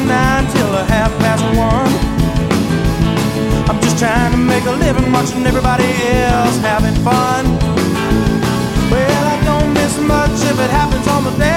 9 till 1:30. I'm just trying to make a living watching everybody else having fun. Well, I don't miss much if it happens on the day